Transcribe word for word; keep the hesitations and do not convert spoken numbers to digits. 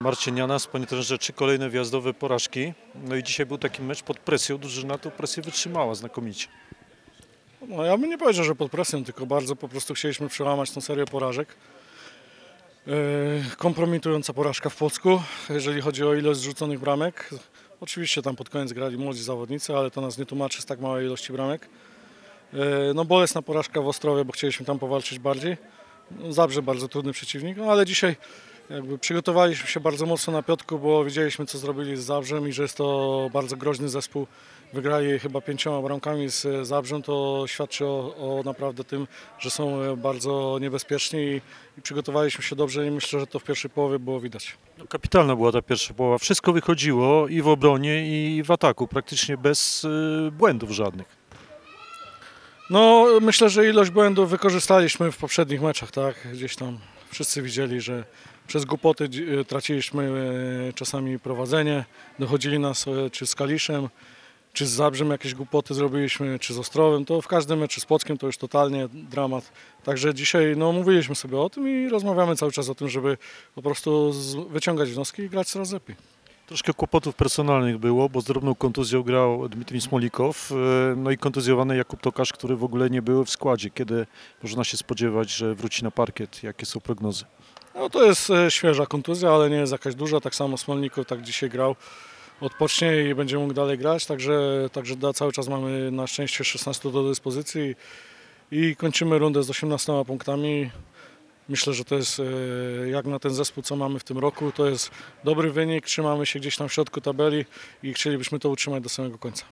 Marcin Janas, panie trenerze, trzy kolejne wjazdowe porażki. No i dzisiaj był taki mecz pod presją, drużyna tą presję wytrzymała znakomicie. No, ja bym nie powiedział, że pod presją, tylko bardzo po prostu chcieliśmy przełamać tą serię porażek. Yy, kompromitująca porażka w Płocku, jeżeli chodzi o ilość zrzuconych bramek. Oczywiście tam pod koniec grali młodzi zawodnicy, ale to nas nie tłumaczy z tak małej ilości bramek. Yy, no bolesna porażka w Ostrowie, bo chcieliśmy tam powalczyć bardziej. No, Zabrze bardzo trudny przeciwnik, no, ale dzisiaj jakby przygotowaliśmy się bardzo mocno na Piotrku, bo wiedzieliśmy, co zrobili z Zabrzem i że jest to bardzo groźny zespół. Wygrali chyba pięcioma bramkami z Zabrzem, to świadczy o, o naprawdę tym, że są bardzo niebezpieczni i, i przygotowaliśmy się dobrze i myślę, że to w pierwszej połowie było widać. No, kapitalna była ta pierwsza połowa. Wszystko wychodziło i w obronie, i w ataku, praktycznie bez y, błędów żadnych. No myślę, że ilość błędów wykorzystaliśmy w poprzednich meczach, tak? Gdzieś tam wszyscy widzieli, że przez głupoty dzi- traciliśmy e, czasami prowadzenie, dochodzili nas e, czy z Kaliszem, czy z Zabrzem jakieś głupoty zrobiliśmy, czy z Ostrowem, to w każdym meczu z Płockiem to już totalnie dramat. Także dzisiaj no, mówiliśmy sobie o tym i rozmawiamy cały czas o tym, żeby po prostu z- wyciągać wnioski i grać coraz lepiej. Troszkę kłopotów personalnych było, bo z drobną kontuzją grał Dmitrij Smolikow, y, no i kontuzjowany Jakub Tokarz, który w ogóle nie był w składzie. Kiedy można się spodziewać, że wróci na parkiet? Jakie są prognozy? No to jest e, świeża kontuzja, ale nie jest jakaś duża, tak samo Smolnikow tak dzisiaj grał. Odpocznie i będzie mógł dalej grać, także, także da, cały czas mamy na szczęście szesnastu do dyspozycji i, i kończymy rundę z osiemnastoma punktami. Myślę, że to jest e, jak na ten zespół, co mamy w tym roku, to jest dobry wynik, trzymamy się gdzieś tam w środku tabeli i chcielibyśmy to utrzymać do samego końca.